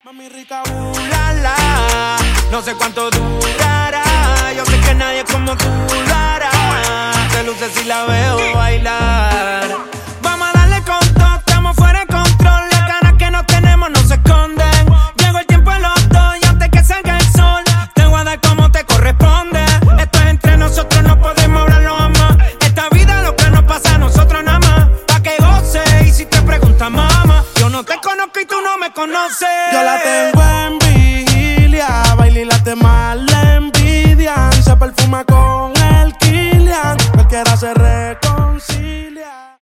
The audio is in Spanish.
Mami rica, la, no sé cuánto durará. Yo sé que nadie como tú lo hará. Se luce si la veo bailar. Vamos a darle con todo, estamos fuera de control. Las ganas que no tenemos no se esconden. Llegó el tiempo en los dos y antes que salga el sol te voy a dar como te corresponde. Esto es entre nosotros, no podemos hablarlo jamás. Esta vida lo que nos pasa a nosotros nada más. Pa' que goce y si te preguntas mamá, yo no te conozco y tú no me conoces. Yo la tengo en vigilia, baila y la demás la envidian. Se perfuma